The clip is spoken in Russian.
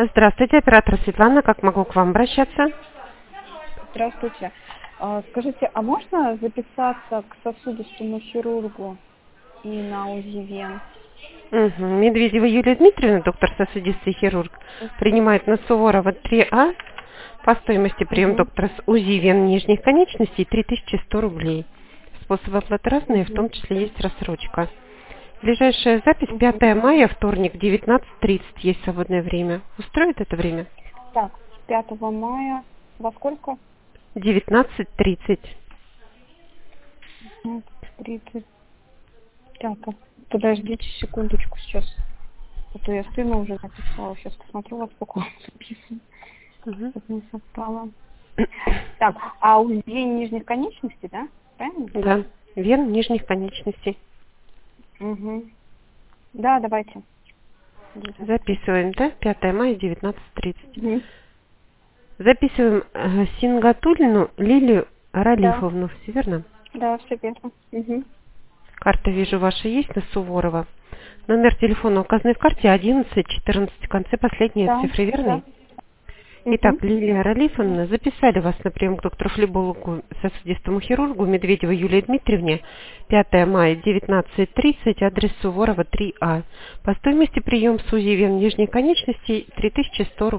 Здравствуйте, оператор Светлана. Как могу к вам обращаться? Здравствуйте. Скажите, а можно записаться к сосудистому хирургу и на УЗИ вен? Угу. Медведева Юлия Дмитриевна, доктор сосудистый хирург, принимает на Суворова 3А. По стоимости прием Угу. доктора с УЗИ вен нижних конечностей 3100 рублей. Способы оплаты разные, в том Угу. числе есть рассрочка. Ближайшая запись Угу. 5 мая, вторник, 19:30. Есть свободное время. Устроит это время? Так, 5 мая во сколько? 19:30. 30. Так, подождите секундочку сейчас. А то я сына уже написала. Сейчас посмотрю, во сколько он записан. Угу. Чтобы не совпало. Так, а УЗИ нижних конечностей, да? Правильно? Да, вен нижних конечностей. Угу. Да, давайте. Записываем, да? 5 мая, 19:30. Угу. Записываем Сингатуллину Лилию Да, Ралифовну. Все верно? да, все верно. Угу. Карта, вижу, ваша есть на Суворова. Номер телефона указанный в карте 1114. В конце последние Да, цифры верны? да. Итак, Угу. Лилия Ралифовна, записали вас на прием к доктору-флебологу, сосудистому хирургу Медведева Юлии Дмитриевне, 5 мая, 19:30, адрес Суворова, 3А. По стоимости прием с УЗИ вен нижней конечностей 3100 рублей.